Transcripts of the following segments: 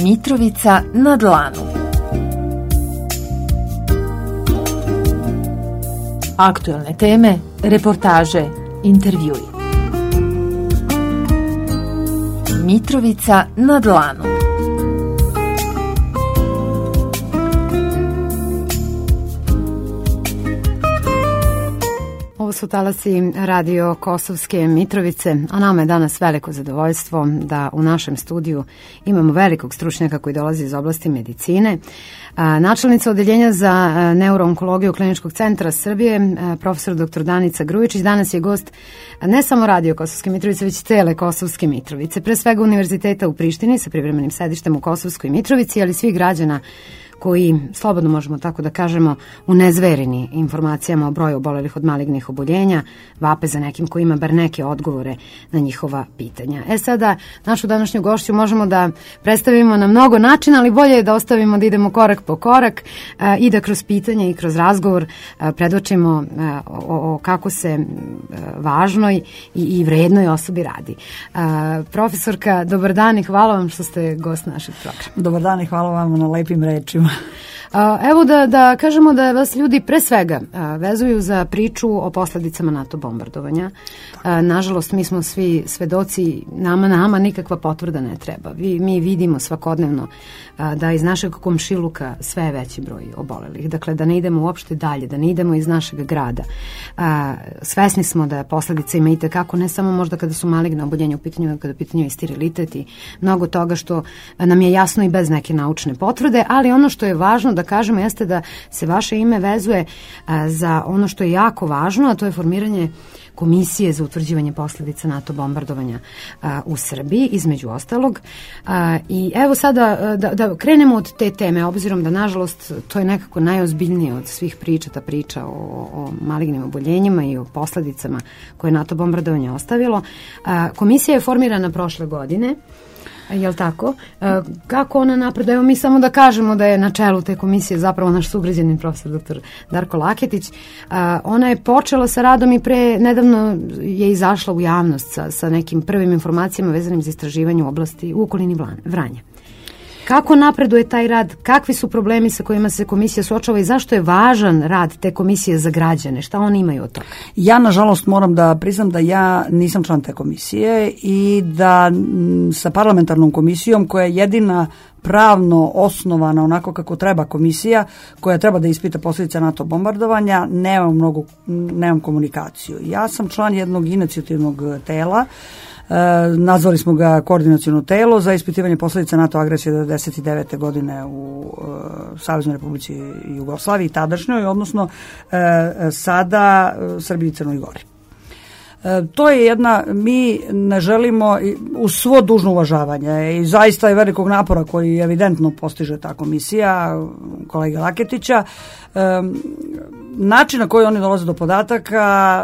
Mitrovica na dlanu. Aktuelne teme, reportaže, intervjui. Mitrovica na dlanu. Ovo su talasi radio Kosovske Mitrovice, a nama je danas veliko zadovoljstvo da u našem studiju imamo velikog stručnjaka koji dolazi iz oblasti medicine. Načelnica odeljenja za neuroonkologiju Kliničkog centra Srbije, profesor dr. Danica Grujičić, danas je gost ne samo radio Kosovske Mitrovice, već cele Kosovske Mitrovice, pre svega Univerziteta u Prištini sa privremenim sedištem u Kosovskoj Mitrovici, ali svih građana koji, slobodno možemo tako da kažemo, unezvereni informacijama o broju obolelih od malignih oboljenja, vape za nekim koji ima bar neke odgovore na njihova pitanja. Sada, našu današnju gošću možemo da predstavimo na mnogo načina, ali bolje je da ostavimo da idemo korak po korak i da kroz pitanje i kroz razgovor predočimo o kako se važnoj i vrednoj osobi radi. Profesorka, dobar dan i hvala vam što ste gost našeg programa. Dobar dan i hvala vam na lepim rečima. Evo da kažemo da vas ljudi pre svega vezuju za priču o posledicama NATO bombardovanja. Nažalost, mi smo svi svedoci, nama nikakva potvrda ne treba. Mi vidimo svakodnevno da iz našeg komšiluka sve je veći broj obolelih. Dakle, da ne idemo uopšte dalje, da ne idemo iz našeg grada. Svesni smo da posledice ima i tekako, ne samo možda kada su maligne oboljenja u pitanju, kada u pitanju je sterilitet i mnogo toga što nam je jasno i bez neke naučne potvrde, ali ono što je važno da kažemo jeste da se vaše ime vezuje za ono što je jako važno, a to je formiranje komisije za utvrđivanje posledica NATO bombardovanja u Srbiji, između ostalog. I evo sada da krenemo od te teme, obzirom da, nažalost, to je nekako najozbiljnije od svih priča, ta priča o malignim oboljenjima i o posledicama koje NATO bombardovanje ostavilo. Komisija je formirana prošle godine. Jel tako? Kako ona napreduje? Evo mi samo da kažemo da je na čelu te komisije zapravo naš sugrađanin profesor dr. Darko Laketić. Ona je počela sa radom i pre nedavno je izašla u javnost sa nekim prvim informacijama vezanim za istraživanje u oblasti u okolini Vranja. Kako napreduje taj rad? Kakvi su problemi sa kojima se komisija suočava i zašto je važan rad te komisije za građane? Šta oni imaju od toga? Ja, nažalost, moram da priznam da ja nisam član te komisije i da sa parlamentarnom komisijom, koja je jedina pravno osnovana onako kako treba komisija, koja treba da ispita posljedice NATO bombardovanja, nemam komunikaciju. Ja sam član jednog inicijativnog tela, nazvali smo ga koordinaciono telo za ispitivanje posljedica NATO agresije 1999. godine u Saveznoj Republici Jugoslaviji, tadašnjoj, odnosno sada Srbiji i Crnoj Gori. To je mi ne želimo, uz svo dužno uvažavanje i zaista je velikog napora koji evidentno postiže ta komisija, kolege Laketića, način na koji oni dolaze do podataka,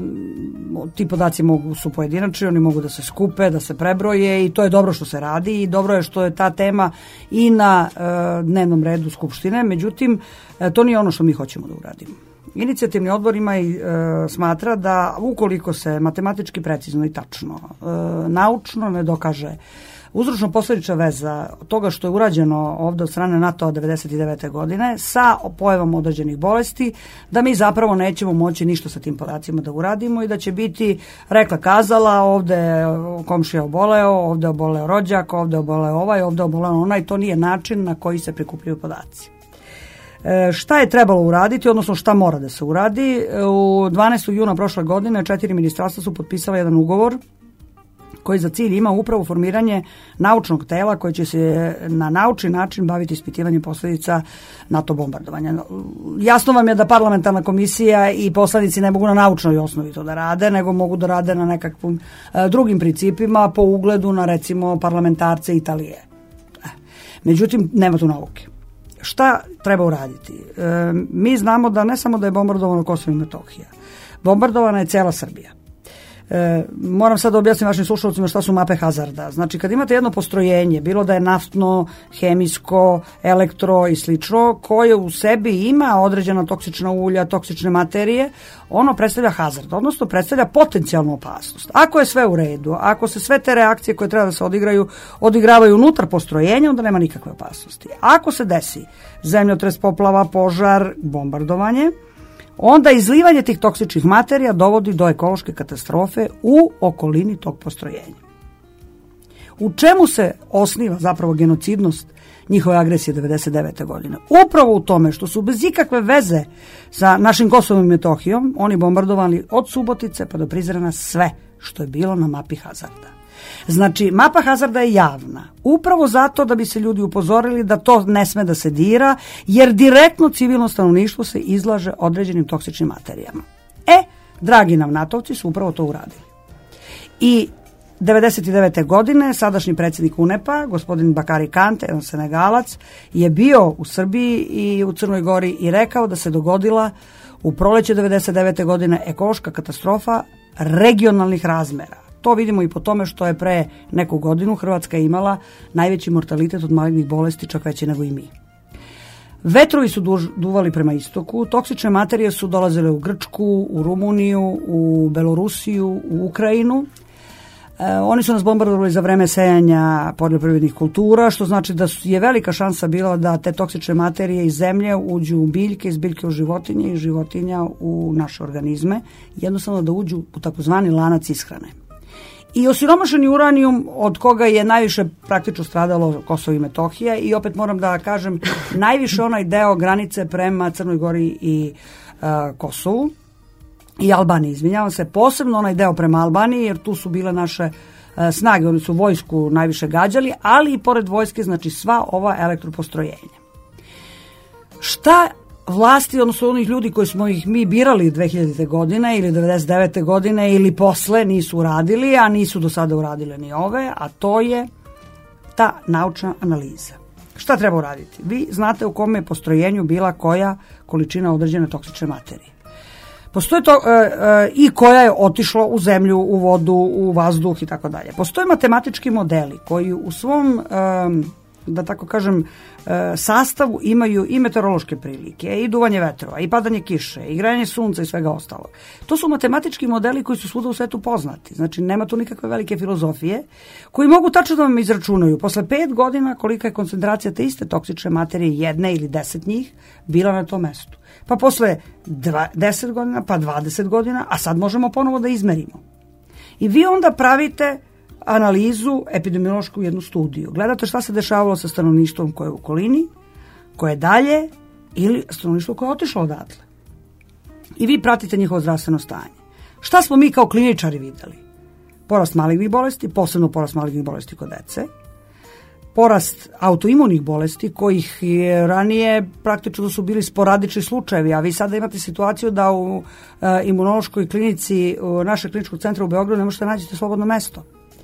ti podaci su pojedinačni, oni mogu da se skupe, da se prebroje i to je dobro što se radi i dobro je što je ta tema i na dnevnom redu Skupštine, međutim, to nije ono što mi hoćemo da uradimo. Inicijativni odbor smatra da ukoliko se matematički precizno i tačno, naučno ne dokaže uzročno-posledična veza toga što je urađeno ovde od strane NATO 1999. godine sa pojavom određenih bolesti, da mi zapravo nećemo moći ništa sa tim podacima da uradimo i da će biti rekla kazala, ovde komšija oboleo, ovde oboleo rođak, ovde oboleo ovaj, ovde oboleo onaj, to nije način na koji se prikupljaju podaci. Šta je trebalo uraditi, odnosno šta mora da se uradi? U 12. juna prošle godine 4 ministarstva su potpisala jedan ugovor koji za cilj ima upravo formiranje naučnog tela koje će se na naučni način baviti ispitivanjem posljedica NATO bombardovanja. Jasno vam je da parlamentarna komisija i poslanici ne mogu na naučnoj osnovi to da rade, nego mogu da rade na nekakvim drugim principima po ugledu na, recimo, parlamentarce Italije. Međutim, nema tu nauke. Šta treba uraditi? Mi znamo da ne samo da je bombardovano Kosovo i Metohija, bombardovana je cela Srbija. Moram sad da objasnim vašim slušalcima šta su mape hazarda. Znači, kad imate jedno postrojenje, bilo da je naftno, hemijsko, elektro i slično, koje u sebi ima određena toksična ulja, toksične materije, ono predstavlja hazard, odnosno predstavlja potencijalnu opasnost. Ako je sve u redu, ako se sve te reakcije koje treba da se odigravaju unutar postrojenja, onda nema nikakve opasnosti. Ako se desi zemljotres, poplava, požar, bombardovanje, onda izlivanje tih toksičnih materija dovodi do ekološke katastrofe u okolini tog postrojenja. U čemu se osniva zapravo genocidnost njihove agresije 1999. godine? Upravo u tome što su bez ikakve veze sa našim Kosovom i Metohijom oni bombardovali od Subotice pa do Prizrena sve što je bilo na mapi hazarda. Znači, mapa hazarda je javna, upravo zato da bi se ljudi upozorili da to ne sme da se dira, jer direktno civilno stanovništvo se izlaže određenim toksičnim materijama. Dragi nam natovci su upravo to uradili. I 1999. godine sadašnji predsjednik UNEP-a, gospodin Bakari Kante, jedan Senegalac, je bio u Srbiji i u Crnoj Gori i rekao da se dogodila u proleće 1999. godine ekološka katastrofa regionalnih razmera. To vidimo i po tome što je pre neku godinu Hrvatska imala najveći mortalitet od malignih bolesti, čak veći nego i mi. Vetrovi su duvali prema istoku, toksične materije su dolazile u Grčku, u Rumuniju, u Belorusiju, u Ukrajinu. Oni su nas bombardovali za vreme sejanja poljoprivrednih kultura, što znači da je velika šansa bila da te toksične materije iz zemlje uđu u biljke, iz biljke u životinje i životinja u naše organizme, jednostavno da uđu u takozvani lanac ishrane. I osiromašeni uranijum, od koga je najviše praktično stradalo Kosovo i Metohija, i opet moram da kažem, najviše onaj deo granice prema Crnoj Gori i Kosovu i Albaniji, izvinjavam se, posebno onaj deo prema Albaniji, jer tu su bile naše snage, oni su vojsku najviše gađali, ali i pored vojske, znači sva ova elektropostrojenja. Šta vlasti, odnosno onih ljudi koji smo ih mi birali 2000. godine ili 99. godine ili posle nisu uradili, a nisu do sada uradile ni ove, a to je ta naučna analiza. Šta treba uraditi? Vi znate u kome je postrojenju bila koja količina određene toksične materije. Postoje to i koja je otišla u zemlju, u vodu, u vazduh i tako dalje. Postoje matematički modeli koji u svom da tako kažem, sastavu imaju i meteorološke prilike, i duvanje vetrova, i padanje kiše, i grejanje sunca i svega ostalog. To su matematički modeli koji su svuda u svetu poznati. Znači, nema tu nikakve velike filozofije, koji mogu tačno da vam izračunaju posle 5 godina kolika je koncentracija te iste toksične materije, jedne ili 10 njih, bila na tom mestu. Pa posle 10 godina, pa 20 godina, a sad možemo ponovo da izmerimo. I vi onda pravite analizu epidemiološku, jednu studiju. Gledate šta se dešavalo sa stanovništvom koje je u okolini, koje je dalje, ili stanovništvo koje je otišlo odatle. I vi pratite njihovo zdravstveno stanje. Šta smo mi kao kliničari videli? Porast malignih bolesti, posebno porast malignih bolesti kod dece, porast autoimunih bolesti, kojih je ranije praktično su bili sporadični slučajevi, a vi sada imate situaciju da u imunološkoj klinici našeg kliničkog centra u Beogradu ne možete nađete slobodno mesto.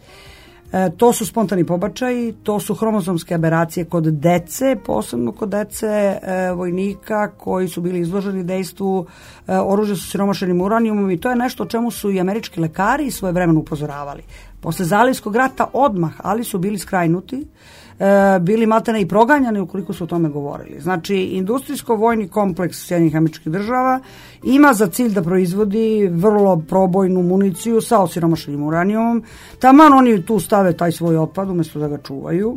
To su spontani pobačaji, to su hromozomske aberacije kod dece, posebno kod dece vojnika koji su bili izloženi dejstvu oružja sa siromašenim uranijumom, i to je nešto o čemu su i američki lekari svojevremeno upozoravali. Posle Zalivskog rata odmah, ali su bili skrajnuti, bili maltene i proganjani ukoliko su o tome govorili. Znači, industrijsko-vojni kompleks Sjedinjenih Američkih Država ima za cilj da proizvodi vrlo probojnu municiju sa osiromašenim uranijumom. Taman oni tu stave taj svoj otpad umjesto da ga čuvaju.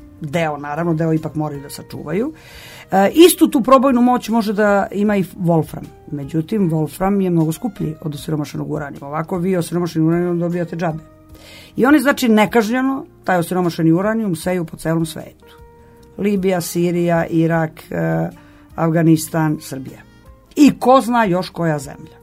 Deo ipak moraju da sačuvaju. Istu tu probojnu moć može da ima i Wolfram. Međutim, Wolfram je mnogo skuplji od osiromašenog uranijuma. Ovako vi osiromašenim uranijumom dobijate džabe. I oni, znači, nekažnjeno taj osiromašeni uranijum seju po celom svetu. Libija, Sirija, Irak, Afganistan, Srbija. I ko zna još koja zemlja.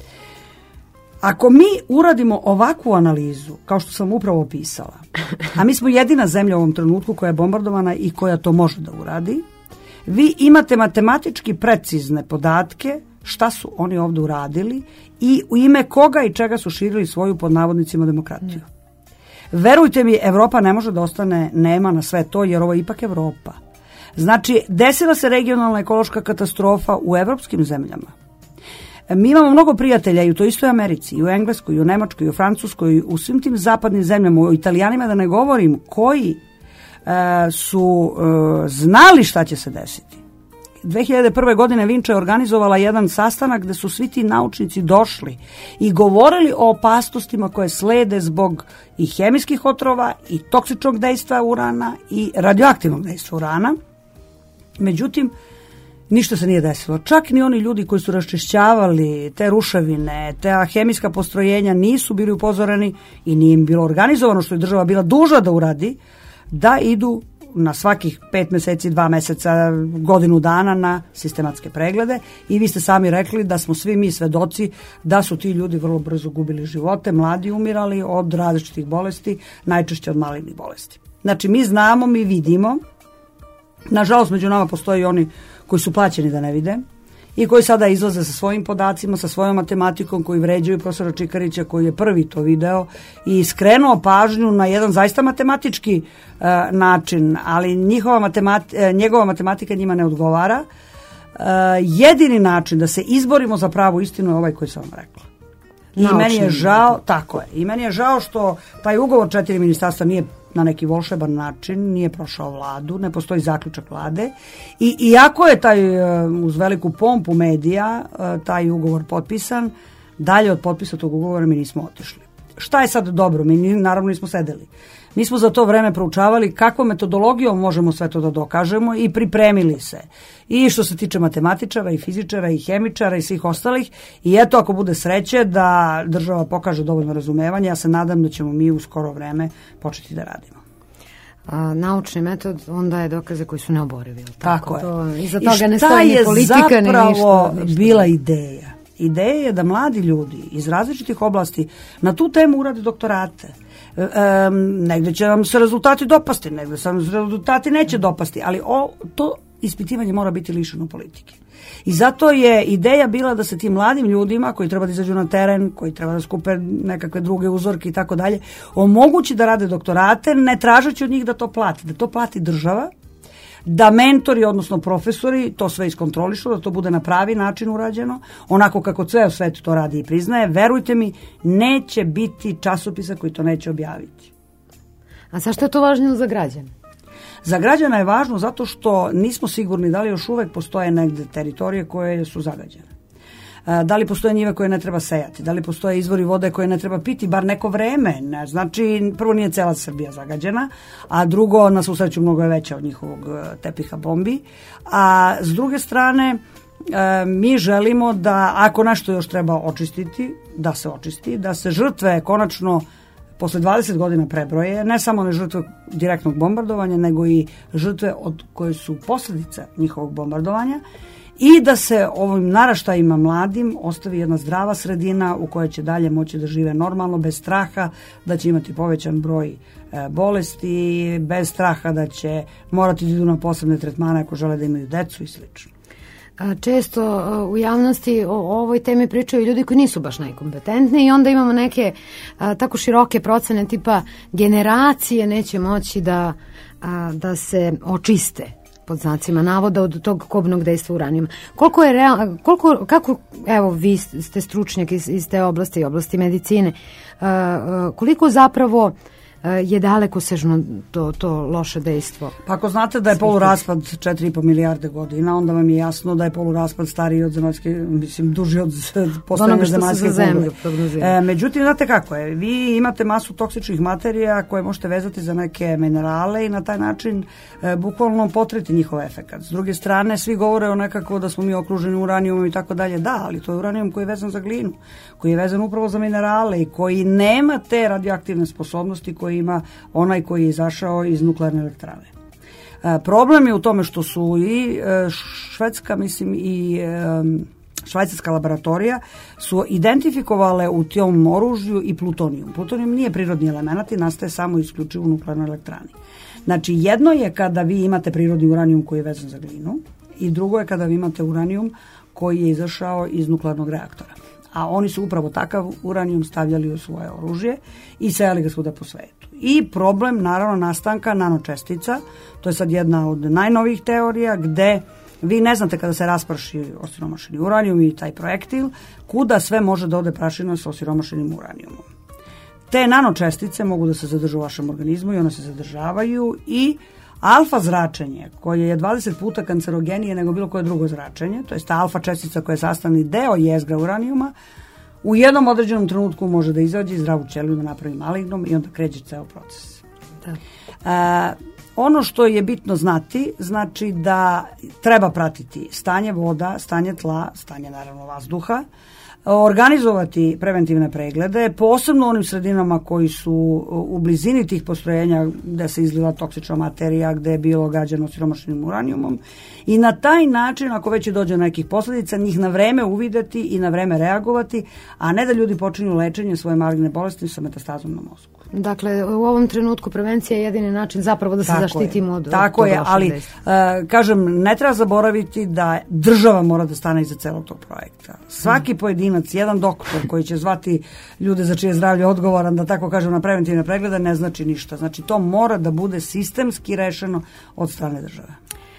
Ako mi uradimo ovakvu analizu, kao što sam upravo opisala, a mi smo jedina zemlja u ovom trenutku koja je bombardovana i koja to može da uradi, vi imate matematički precizne podatke šta su oni ovdje uradili i u ime koga i čega su širili svoju, pod navodnicima, demokratiju. Verujte mi, Evropa ne može da ostane nema na sve to, jer ovo je ipak Evropa. Znači, desila se regionalna ekološka katastrofa u evropskim zemljama. Mi imamo mnogo prijatelja i u toj istoj Americi, i u Engleskoj, i u Nemačkoj, i u Francuskoj, i u svim tim zapadnim zemljama, o Italijanima da ne govorim, koji su znali šta će se desiti. 2001. godine Vinča je organizovala jedan sastanak gde su svi ti naučnici došli i govorili o opasnostima koje slede zbog i hemijskih otrova, i toksičnog dejstva urana, i radioaktivnog dejstva urana. Međutim, ništa se nije desilo. Čak ni oni ljudi koji su raščišćavali te ruševine, te hemijska postrojenja nisu bili upozoreni i nije im bilo organizovano, što je država bila dužna da uradi, da idu na svakih 5 meseci, 2 meseca, godinu dana na sistematske preglede. I vi ste sami rekli da smo svi mi svedoci da su ti ljudi vrlo brzo gubili živote, mladi umirali od različitih bolesti, najčešće od malignih bolesti. Znači, mi znamo, mi vidimo. Nažalost, među nama postoje i oni koji su plaćeni da ne vide i koji sada izlaze sa svojim podacima, sa svojom matematikom, koji vređaju profesora Čikarića, koji je prvi to video i skrenuo pažnju na jedan zaista matematički način, ali njegova matematika njima ne odgovara. Jedini način da se izborimo za pravu istinu je ovaj koji sam vam rekla. I meni je žao, tako je, i meni je žao što taj ugovor 4 ministarstva nije na neki volšeban način, nije prošao vladu, ne postoji zaključak vlade i iako je taj uz veliku pompu medija taj ugovor potpisan, dalje od potpisa tog ugovora mi nismo otišli. Šta je sad dobro? Mi naravno nismo sedeli. Mi smo za to vreme proučavali kakvom metodologijom možemo sve to da dokažemo i pripremili se. I što se tiče matematičara i fizičara i hemičara i svih ostalih. I eto, ako bude sreće da država pokaže dovoljno razumevanja, ja se nadam da ćemo mi u skoro vreme početi da radimo. Naučni metod, on daje dokaze koji su neoborivi. Tako je. Iza toga ne stoji ni politika, ni ništa. Zapravo bila ideja? Ideja je da mladi ljudi iz različitih oblasti na tu temu urade doktorate. Negde će vam se rezultati dopasti, negde se rezultati neće dopasti, ali to ispitivanje mora biti lišeno politike. I zato je ideja bila da se tim mladim ljudima koji treba da izađu na teren, koji treba da skupe nekakve druge uzorke i tako dalje, omogući da rade doktorate, ne tražeći od njih da to plati, da to plati država, da mentori, odnosno profesori, to sve iskontrolišu, da to bude na pravi način urađeno, onako kako ceo svet to radi i priznaje. Verujte mi, neće biti časopisa koji to neće objaviti. A zašto je to važno za građane? Za građana je važno zato što nismo sigurni da li još uvek postoje negde teritorije koje su zagađene. Da li postoje njive koje ne treba sejati, da li postoje izvori vode koje ne treba piti, bar neko vreme. Znači, prvo nije cela Srbija zagađena, a drugo, na svu sreću, mnogo je veća od njihovog tepiha bombi. A s druge strane, mi želimo da, ako nešto još treba očistiti, da se očisti, da se žrtve konačno posle 20 godina prebroje, ne samo one žrtve direktnog bombardovanja, nego i žrtve od koje su posljedice njihovog bombardovanja, i da se ovim naraštajima mladim ostavi jedna zdrava sredina u kojoj će dalje moći da žive normalno, bez straha da će imati povećan broj bolesti, bez straha da će morati da idu na posebne tretmane ako žele da imaju decu i slično. Često u javnosti o ovoj temi pričaju ljudi koji nisu baš najkompetentni i onda imamo neke tako široke procene tipa generacije neće moći da se očiste pod znacima navoda od tog kobnog dejstva uranijuma. Evo vi ste stručnjak iz te oblasti, oblasti medicine, koliko zapravo je dalekosežno to loše dejstvo? Pa ako znate da je poluraspad 4,5 milijarde godina, onda vam je jasno da je poluraspad stariji od zemaljske, mislim, duži od postojanja zemaljske kugle. Međutim, znate kako je, vi imate masu toksičnih materija koje možete vezati za neke minerale i na taj način bukvalno potreti njihov efekat. S druge strane, svi govore o nekako da smo mi okruženi uranijumom i tako dalje. Da, ali to je uranijum koji je vezan za glinu, koji je vezan upravo za minerale i koji nema te radioaktivne sposobnosti koji ima onaj koji je izašao iz nuklearne elektrane. Problem je u tome što su i švedska, mislim, i švajcarska laboratorija su identifikovale u tom oružju i plutonijum. Plutonijum nije prirodni element i nastaje samo isključivo u nuklearnoj elektrani. Znači, jedno je kada vi imate prirodni uranijum koji je vezan za glinu i drugo je kada vi imate uranijum koji je izašao iz nuklearnog reaktora. A oni su upravo takav uranijum stavljali u svoje oružje i sejali ga svuda po svetu. I problem, naravno, nastanka nanočestica, to je sad jedna od najnovijih teorija gde Vi ne znate kada se raspraši osiromašeni uranijum i taj projektil, kuda sve može da ode prašina sa osiromašenim uranijumom. Te nanočestice mogu da se zadržu u vašem organizmu i one se zadržavaju i alfa zračenje, koje je 20 puta kancerogenije nego bilo koje drugo zračenje, to je ta alfa čestica koja je sastavni deo jezgra uranijuma, u jednom određenom trenutku može da izađe i zdravu ćeliju da napravi malignom i onda kreće ceo proces. Da. Ono što je bitno znati, znači da treba pratiti stanje voda, stanje tla, stanje naravno vazduha, organizovati preventivne preglede, posebno u onim sredinama koji su u blizini tih postrojenja gde se izliva toksična materija, gde je bilo gađano osiromašenim uranijumom i na taj način, ako već i dođe do nekih posledica, njih na vreme uvideti i na vreme reagovati, a ne da ljudi počinju lečenje svoje maligne bolesti sa metastazom na mozgu. Dakle, u ovom trenutku prevencija je jedini način zapravo da se zaštitimo od tako je, ali kažem, ne treba zaboraviti da država mora da stane iza celog tog projekta. Svaki pojedinac, jedan doktor koji će zvati ljude za čije zdravlje odgovoran, da tako kažem, na preventivne preglede, ne znači ništa. Znači, to mora da bude sistemski rešeno od strane države.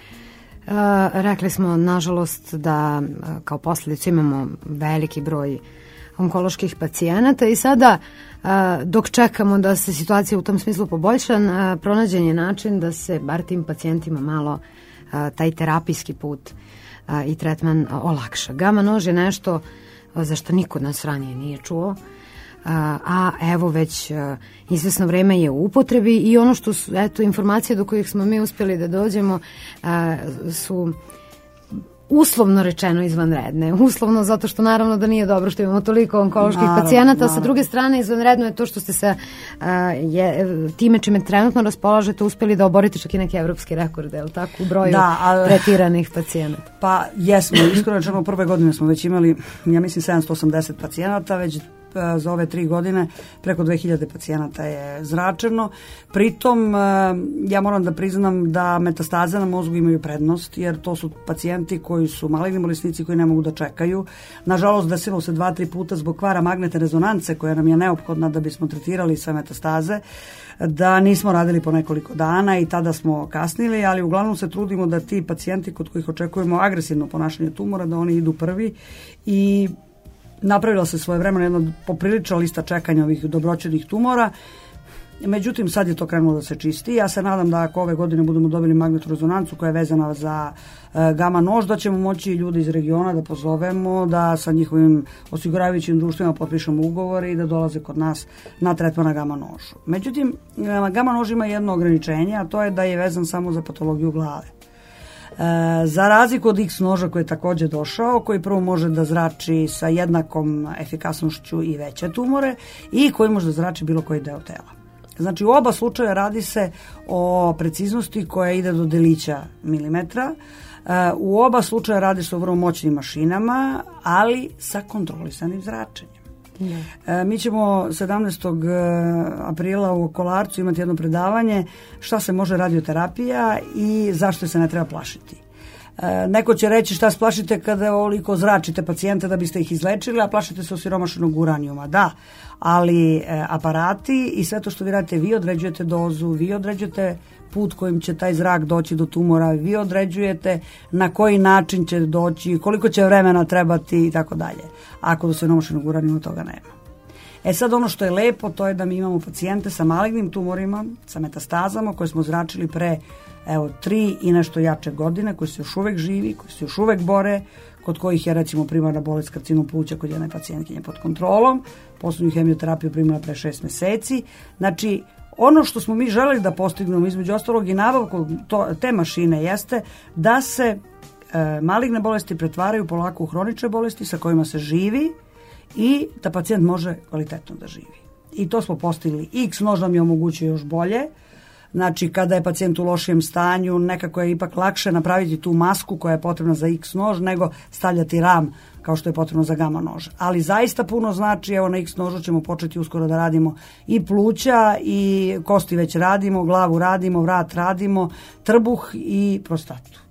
Rekli smo, nažalost, da kao posledicu imamo veliki broj onkoloških pacijenata i sada dok čekamo da se situacija u tom smislu poboljša, pronađen je način da se bar tim pacijentima malo taj terapijski put i tretman olakša. Gama nož je nešto za što niko od nas ranije nije čuo, a evo već izvesno vreme je u upotrebi i ono što su, eto, informacije do kojih smo mi uspjeli da dođemo su uslovno rečeno izvanredne. Uslovno zato što naravno da nije dobro što imamo toliko onkoloških pacijenata, a sa druge strane izvanredno je to što ste sa time čime trenutno raspolažete uspjeli da oborite čak i neke evropske rekorde, je li tako, u broju tretiranih pacijenata? Pa jesmo, iskreno rečeno, prve godine smo već imali, ja mislim, 780 pacijenata, već za ove 3 godine preko 2000 pacijenata je zračeno. Pritom, ja moram da priznam da metastaze na mozgu imaju prednost, jer to su pacijenti koji su maligni bolesnici koji ne mogu da čekaju. Nažalost, desilo se 2-3 puta zbog kvara magnetne rezonance koja nam je neophodna da bismo tretirali sve metastaze, da nismo radili po nekoliko dana i tada smo kasnili, ali uglavnom se trudimo da ti pacijenti kod kojih očekujemo agresivno ponašanje tumora, da oni idu prvi i napravila se svoje vremena jedna poprilična lista čekanja ovih dobroćudnih tumora. Međutim, sad je to krenulo da se čisti. Ja se nadam da ako ove godine budemo dobili magnetnu rezonancu koja je vezana za gama nož, da ćemo moći ljude iz regiona da pozovemo, da sa njihovim osiguravajućim društvima potpišemo ugovore i da dolaze kod nas na tretman na gama nožu. Međutim, gama nož ima jedno ograničenje, a to je da je vezan samo za patologiju glave. Za razliku od X noža koji je također došao, koji prvo može da zrači sa jednakom efikasnošću i veće tumore i koji može da zrači bilo koji deo tela. Znači, u oba slučaja radi se o preciznosti koja ide do delića milimetra. U oba slučaja radi se o vrlo moćnim mašinama, ali sa kontrolisanim zračenjem. Mi ćemo 17. aprila u Kolarcu imati jedno predavanje šta se može radioterapija i zašto se ne treba plašiti. Neko će reći šta se plašite kada ovoliko zračite pacijente da biste ih izlečili, a plašite se osiromašenog uranijuma. Da, ali aparati i sve to što vi radite, vi određujete dozu, vi određujete put kojim će taj zrak doći do tumora, vi određujete na koji način će doći, koliko će vremena trebati i tako dalje. Ako do osiromašenog uranijuma toga nema. Sad ono što je lepo, to je da mi imamo pacijente sa malignim tumorima, sa metastazama koje smo zračili pre 3 i nešto jače godine, koji su još uvek živi, koji se još uvek bore, kod kojih je recimo primarna bolest karcinom pluća kod jedne pacijentkinje pod kontrolom, poslednju hemioterapiju primila pre 6 meseci. Znači, ono što smo mi želeli da postignemo između ostalog i nabavku te mašine jeste da se maligne bolesti pretvaraju polako u hronične bolesti sa kojima se živi i da pacijent može kvalitetno da živi. I to smo postigli. X nož nam je omogućio još bolje. Znači, kada je pacijent u lošijem stanju, nekako je ipak lakše napraviti tu masku koja je potrebna za X nož nego stavljati ram kao što je potrebno za gama nož. Ali zaista puno znači, evo na X nožu ćemo početi uskoro da radimo i pluća i kosti već radimo, glavu radimo, vrat radimo, trbuh i prostatu.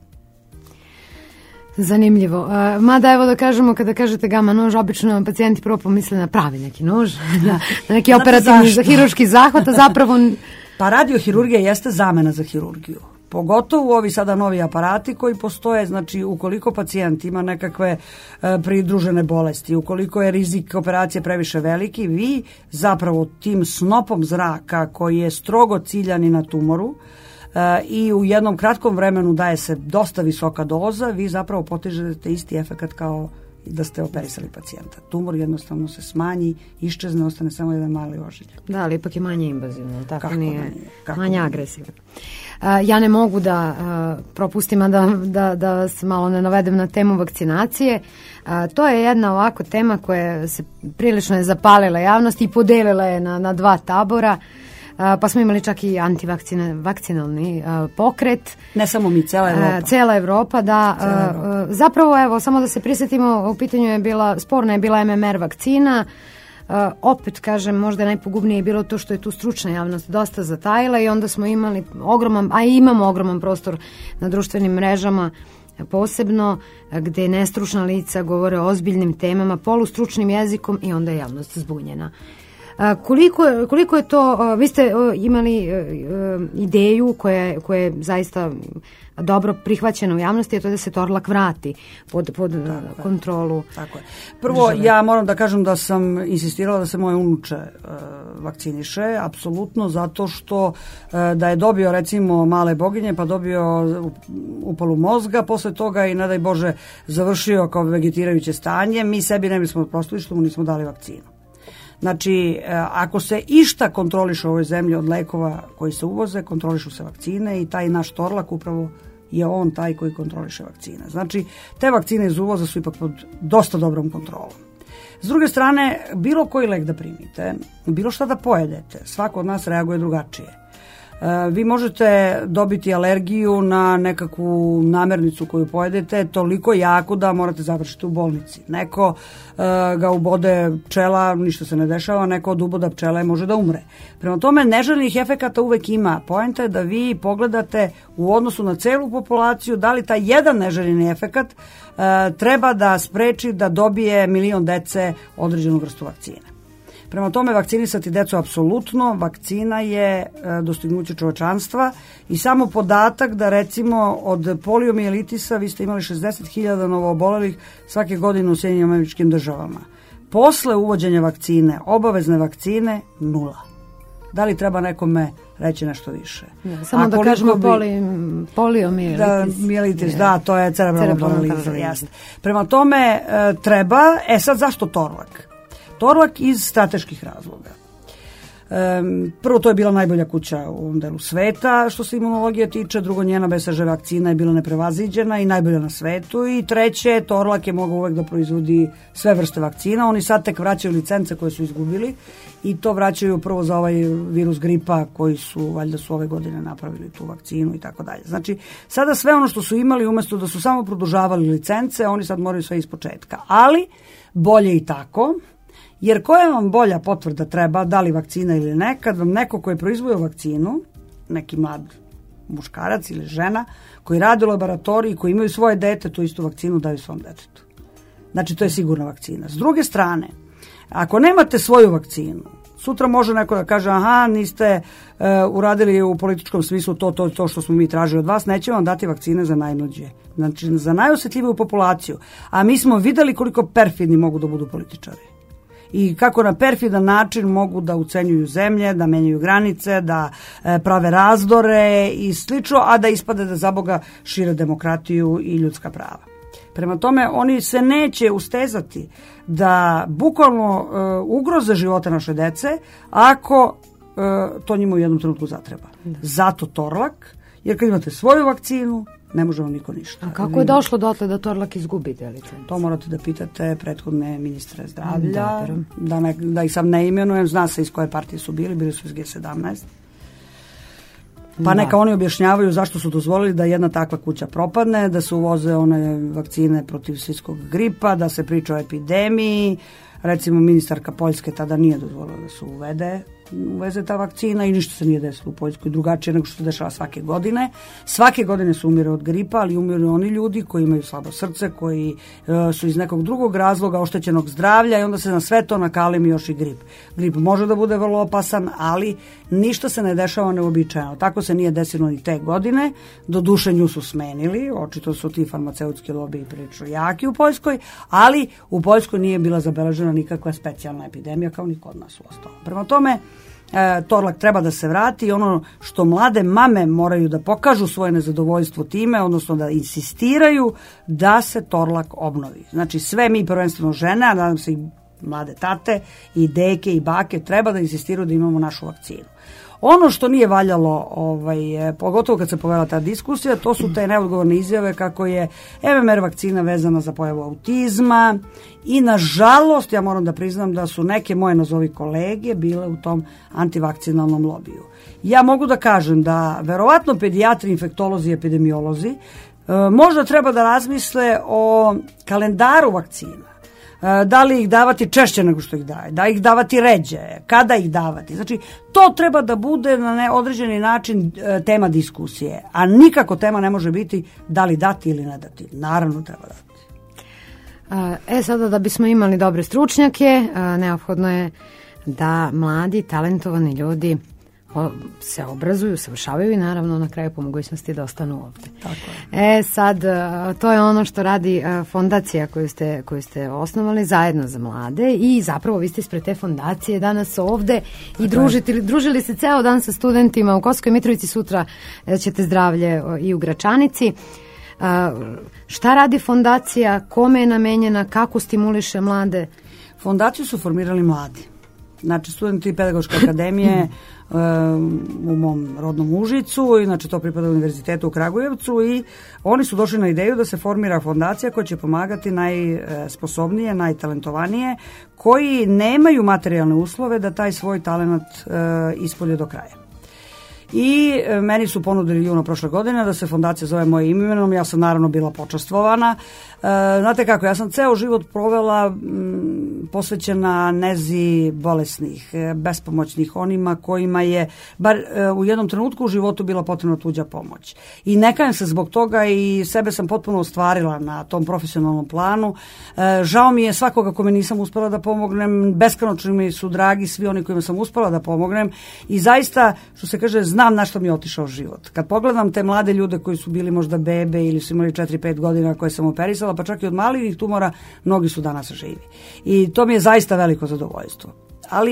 Zanimljivo. Mada evo da kažemo, kada kažete gama nož, obično pacijenti prvo pomisle na pravi neki nož, na neki operativni hirurški zahvat, a zapravo... Pa radiohirurgija jeste zamena za hirurgiju. Pogotovo ovi sada novi aparati koji postoje, znači ukoliko pacijent ima nekakve pridružene bolesti, ukoliko je rizik operacije previše veliki, vi zapravo tim snopom zraka koji je strogo ciljan i na tumoru i u jednom kratkom vremenu daje se dosta visoka doza, vi zapravo postižete isti efekat kao da ste operisali pacijenta. Tumor jednostavno se smanji, iščezne, ostane samo jedan mali ožiljak. Da, ali ipak je manje invazivno, tako kako nije, manje agresivno. Ja ne mogu da propustim, a da vas malo ne navedem na temu vakcinacije. To je jedna ovako tema koja se prilično je zapalila javnost i podelila je na dva tabora. Pa smo imali čak i antivakcinalni pokret. Ne samo mi, cela Evropa. Cela Evropa, da. Zapravo, evo, samo da se prisjetimo, u pitanju je sporna je bila MMR vakcina. Opet, kažem, možda najpogubnije je bilo to što je tu stručna javnost dosta zatajila i onda smo imali imamo ogroman prostor na društvenim mrežama, posebno gde nestručna lica govore o ozbiljnim temama, polustručnim jezikom i onda je javnost zbunjena. Koliko je to, vi ste imali ideju koja je zaista dobro prihvaćena u javnosti, je to da se Torlak vrati pod kontrolu. Tako je. Prvo, ja moram da kažem da sam insistirala da se moje unuče vakciniše, apsolutno, zato što da je dobio recimo male boginje, pa dobio upalu mozga, posle toga i, ne daj Bože, završio kao vegetirajuće stanje, mi sebi ne bismo oprostili što mu nismo dali vakcinu. Znači, ako se išta kontroliše u ovoj zemlji od lekova koji se uvoze, kontrolišu se vakcine i taj naš Torlak upravo je on taj koji kontroliše vakcine. Znači, te vakcine iz uvoza su ipak pod dosta dobrom kontrolom. S druge strane, bilo koji lek da primite, bilo šta da pojedete, svako od nas reaguje drugačije. Vi možete dobiti alergiju na nekakvu namirnicu koju pojedete toliko jako da morate završiti u bolnici. Neko ga ubode pčela, ništa se ne dešava, neko od uboda pčela može da umre. Prema tome, neželjenih efekata uvek ima. Poenta je da vi pogledate u odnosu na celu populaciju da li taj jedan neželjeni efekat treba da spreči da dobije 1 milion dece određenu vrstu vakcine. Prema tome, vakcinisati decu apsolutno, vakcina je dostignuće čovečanstva i samo podatak da recimo od poliomijelitisa vi ste imali 60.000 novoobolelih svake godine u Sjedinjenim Američkim Državama. Posle uvođenja vakcine, obavezne vakcine, 0. Da li treba nekome reći nešto više? Ja, samo da kažemo poliomielitis. Da, to je cerebralna paraliza. Prema tome, treba, sad zašto Torlak? Torlak iz strateških razloga. Prvo, to je bila najbolja kuća u ovom delu sveta što se imunologije tiče, drugo, njena BCG vakcina je bila neprevaziđena i najbolja na svetu i treće, Torlak je mogao uvek da proizvodi sve vrste vakcina. Oni sad tek vraćaju licence koje su izgubili i to vraćaju prvo za ovaj virus gripa koji su, valjda su ove godine napravili tu vakcinu i tako dalje. Znači, sada sve ono što su imali, umesto da su samo produžavali licence, oni sad moraju sve ispočetka. Ali, bolje i tako. Jer koja vam bolja potvrda treba, da li vakcina ili ne, kad vam neko koji je proizvodio vakcinu, neki mlad muškarac ili žena, koji radi u laboratoriji, koji imaju svoje dete, tu istu vakcinu daju svom detetu. Znači, to je sigurna vakcina. S druge strane, ako nemate svoju vakcinu, sutra može neko da kaže, aha, niste uradili u političkom smislu to što smo mi tražili od vas, neće vam dati vakcine za najmlađe. Znači, za najosjetljiviju populaciju. A mi smo videli koliko perfidni mogu da budu političari. I kako na perfidan način mogu da ucenjuju zemlje, da menjaju granice, da prave razdore i slično, a da ispade da za Boga šire demokratiju i ljudska prava. Prema tome, oni se neće ustezati da bukvalno ugroze živote naše dece ako to njima u jednom trenutku zatreba. Zato Torlak, jer kad imate svoju vakcinu, ne može vam niko ništa. A kako je došlo dotle da Torlak izgubi te licencije? To morate da pitate prethodne ministre zdravlja, da ih sam ne imenujem, zna se iz koje partije su bili su iz G17. Pa neka oni objašnjavaju zašto su dozvolili da jedna takva kuća propadne, da se uvoze one vakcine protiv svinjskog gripa, da se priča o epidemiji. Recimo, ministarka Poljske tada nije dozvolila da se uvede uveze ta vakcina i ništa se nije desilo u Poljskoj drugačije nego što se dešava svake godine. Svake godine se umire od gripa, ali umiru oni ljudi koji imaju slabo srce, koji su iz nekog drugog razloga oštećenog zdravlja i onda se na sve to nakalemi još i grip. Grip može da bude vrlo opasan, ali ništa se ne dešava neuobičajeno. Tako se nije desilo ni te godine. Doduše nju su smenili, očito su ti farmaceutski lobiji prilično jaki u Poljskoj, ali u Poljskoj nije bila zabeležena nikakva specijalna epidemija kao ni kod nas u ostalom. Prema tome, Torlak treba da se vrati i ono što mlade mame moraju da pokažu svoje nezadovoljstvo time, odnosno da insistiraju da se Torlak obnovi. Znači sve mi, prvenstveno žene, a nadam se i mlade tate i deke i bake, treba da insistiraju da imamo našu vakcinu. Ono što nije valjalo, pogotovo kad se povela ta diskusija, to su te neodgovorne izjave kako je MMR vakcina vezana za pojavu autizma i nažalost ja moram da priznam da su neke moje nazovi kolege bile u tom antivakcinalnom lobiju. Ja mogu da kažem da verovatno pedijatri, infektolozi i epidemiolozi možda treba da razmisle o kalendaru vakcina. Da li ih davati češće nego što ih daje, da ih davati ređe, kada ih davati. Znači, to treba da bude na određeni način tema diskusije, a nikako tema ne može biti da li dati ili ne dati. Naravno treba dati. Sada da bismo imali dobre stručnjake, neophodno je da mladi, talentovani ljudi se obrazuju, savršavaju i naravno na kraju po mogućnosti da ostanu ovde. Tako je. Sad, to je ono što radi fondacija koju ste osnovali zajedno za mlade i zapravo vi ste ispred te fondacije danas ovde i družili se ceo dan sa studentima u Kosovskoj Mitrovici, sutra ćete zdravlje i u Gračanici. Šta radi fondacija, kome je namenjena, kako stimuliše mlade? Fondaciju su formirali mladi. Znači, studenti Pedagoške akademije u mom rodnom Užicu, inače to pripada Univerzitetu u Kragujevcu i oni su došli na ideju da se formira fondacija koja će pomagati najsposobnije, najtalentovanije, koji nemaju materijalne uslove da taj svoj talenat ispolje do kraja. I meni su ponudili juna prošle godine da se fondacija zove mojim imenom, ja sam naravno bila počastvovana. Znate kako, ja sam ceo život provela posvećena nezi bolesnih, bespomoćnih, onima kojima je bar u jednom trenutku u životu bila potrebna tuđa pomoć. I ne kajem se zbog toga i sebe sam potpuno ostvarila na tom profesionalnom planu. Žao mi je svakoga kome nisam uspela da pomognem, beskonačno mi su dragi svi oni kojima sam uspela da pomognem i zaista, što se kaže, znam na što mi je otišao život. Kad pogledam te mlade ljude koji su bili možda bebe ili su imali 4-5 godina koje sam operisala, pa čak i od malignih tumora, mnogi su danas živi. I to mi je zaista veliko zadovoljstvo. Ali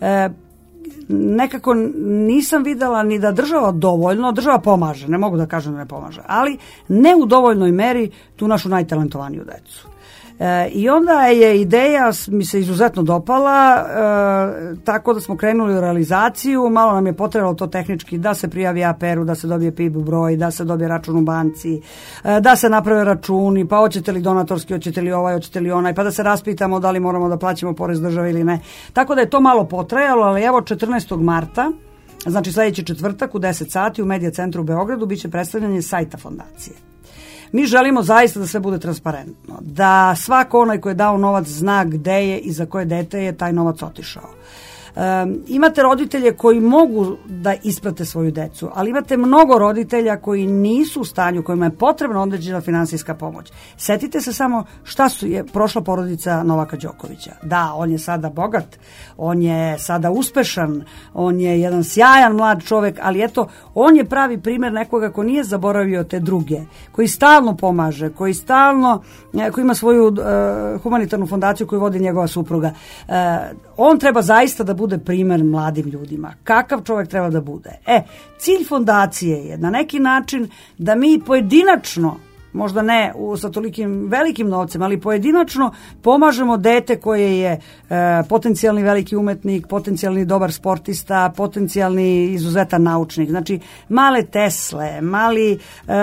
nekako nisam videla ni da država dovoljno, država pomaže, ne mogu da kažem da ne pomaže, ali ne u dovoljnoj meri tu našu najtalentovaniju decu. I onda je ideja mi se izuzetno dopala, tako da smo krenuli u realizaciju, malo nam je potrebalo to tehnički da se prijavi APR-u, da se dobije PIB broj, da se dobije račun u banci, da se naprave računi, pa hoćete li donatorski, hoćete li ovaj, hoćete li onaj, pa da se raspitamo da li moramo da plaćamo porez države ili ne. Tako da je to malo potrajalo, ali evo 14. marta, znači sledeći četvrtak u 10 sati u Medija centru u Beogradu biće predstavljanje sajta fondacije. Mi želimo zaista da sve bude transparentno, da svako onaj koji je dao novac zna gde je i za koje dete je taj novac otišao. Imate roditelje koji mogu da isprate svoju decu, ali imate mnogo roditelja koji nisu u stanju, kojima je potrebna određena finansijska pomoć. Setite se samo šta je prošla porodica Novaka Đokovića. Da, on je sada bogat, on je sada uspešan, on je jedan sjajan mlad čovek, ali eto, on je pravi primer nekoga ko nije zaboravio te druge, koji stalno pomaže, koji ima svoju humanitarnu fondaciju koju vodi njegova supruga. On treba zaista da bude primer mladim ljudima. Kakav čovjek treba da bude? Cilj fondacije je na neki način da mi pojedinačno, možda ne sa tolikim velikim novcem, ali pojedinačno pomažemo dete koje je potencijalni veliki umetnik, potencijalni dobar sportista, potencijalni izuzetan naučnik. Znači, male Tesle, mali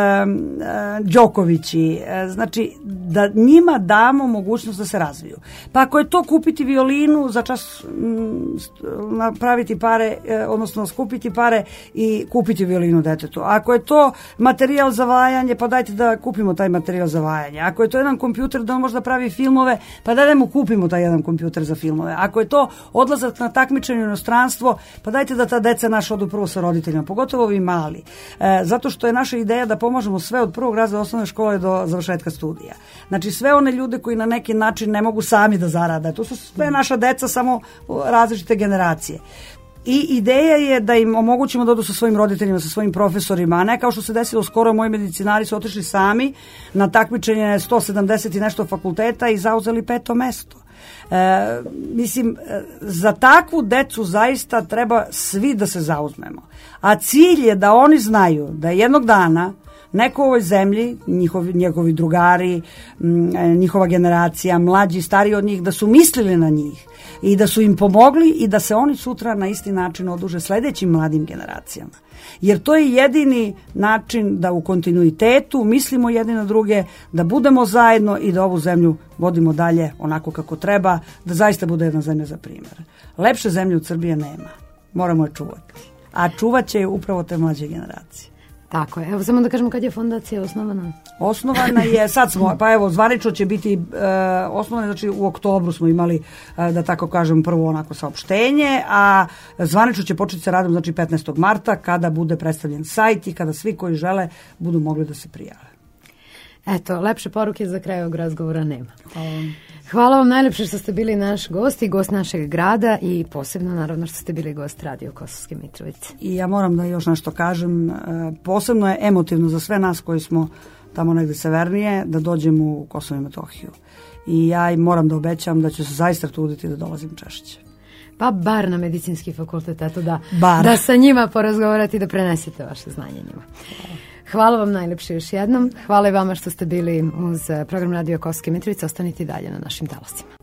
Đokovići, znači da njima damo mogućnost da se razviju. Pa ako je to kupiti violinu, za čas napraviti pare, odnosno skupiti pare i kupiti violinu detetu. Ako je to materijal za vajanje, pa dajte da kupi kupimo taj materijal za vajanje. Ako je to jedan kompjuter da on možda pravi filmove, pa da mu kupimo taj jedan kompjuter za filmove. Ako je to odlazak na takmičenje u inostranstvo, pa dajte da ta deca naša odu prvo sa roditeljima, pogotovo ovi mali. Zato što je naša ideja da pomažemo sve od prvog razreda osnovne škole do završetka studija. Znači sve one ljude koji na neki način ne mogu sami da zarade. To su sve naša deca, samo različite generacije. I ideja je da im omogućimo da odu sa svojim roditeljima, sa svojim profesorima, a ne kao što se desilo skoro, moji medicinari su otišli sami na takmičenje 170 i nešto fakulteta i zauzeli 5. mesto. Mislim, za takvu decu zaista treba svi da se zauzmemo. A cilj je da oni znaju da jednog dana neko u ovoj zemlji, njegovi drugari, njihova generacija, mlađi, stariji od njih, da su mislili na njih i da su im pomogli i da se oni sutra na isti način oduže sledećim mladim generacijama. Jer to je jedini način da u kontinuitetu mislimo jedni na druge, da budemo zajedno i da ovu zemlju vodimo dalje onako kako treba, da zaista bude jedna zemlja za primjer. Lepše zemlje od Srbije nema. Moramo je čuvati. A čuvat će je upravo te mlađe generacije. Tako je. Evo samo da kažemo kad je fondacija osnovana. Osnovana je, sad smo, pa evo, zvanično će biti osnovana, znači u oktobru smo imali, da tako kažem, prvo onako saopštenje, a zvanično će početi sa radom, znači 15. marta, kada bude predstavljen sajt i kada svi koji žele budu mogli da se prijave. Eto, lepše poruke za kraj ovog razgovora nema. Hvala vam najlepše što ste bili naš gost i gost našeg grada i posebno naravno što ste bili gost Radio Kosovske Mitrovice. I ja moram da još nešto kažem, posebno je emotivno za sve nas koji smo tamo negde severnije da dođemo u Kosovo i Metohiju. I ja moram da obećam da ću se zaista truditi da dolazim češće. Pa bar na medicinski fakultet, eto da sa njima porazgovarati i da prenesete vaše znanje njima. Hvala vam najlepše još jednom. Hvala i vama što ste bili uz program Radio Kosovske Mitrovice. Ostanite dalje na našim talasima.